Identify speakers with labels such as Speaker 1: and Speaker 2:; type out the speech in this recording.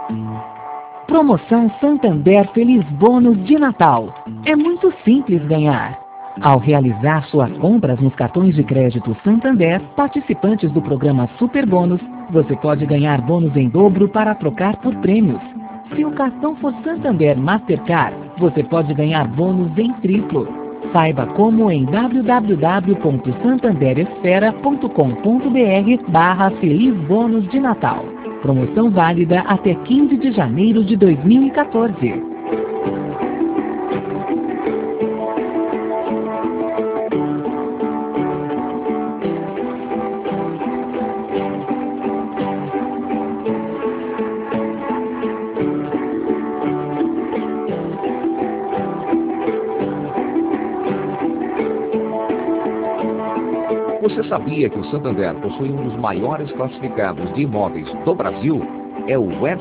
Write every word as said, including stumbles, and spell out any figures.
Speaker 1: Promoção Santander Feliz Bônus de Natal. É muito simples ganhar. Ao realizar suas compras nos cartões de crédito Santander, participantes do programa Super Bônus, você pode ganhar bônus em dobro para trocar por prêmios. Se o cartão for Santander Mastercard, você pode ganhar bônus em triplo. Saiba como em w w w ponto santanderesfera ponto com ponto b r barra Feliz Bônus de Natal. Promoção válida até quinze de janeiro de dois mil e quatorze.
Speaker 2: Você sabia que o Santander possui um dos maiores classificados de imóveis do Brasil? É o Web